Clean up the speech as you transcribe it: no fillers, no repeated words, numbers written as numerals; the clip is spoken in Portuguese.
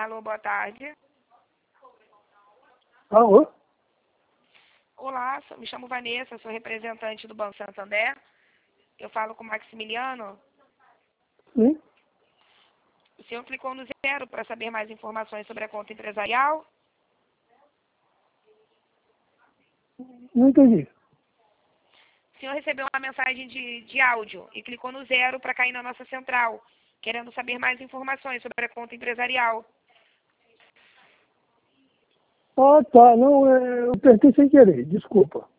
Alô, boa tarde. Alô? Olá, me chamo Vanessa, sou representante do Banco Santander. Eu falo com o Maximiliano. Sim? O senhor clicou no 0 para saber mais informações sobre a conta empresarial? Não entendi. O senhor recebeu uma mensagem de áudio e clicou no 0 para cair na nossa central, querendo saber mais informações sobre a conta empresarial. Ah, tá. Não, eu apertei sem querer. Desculpa.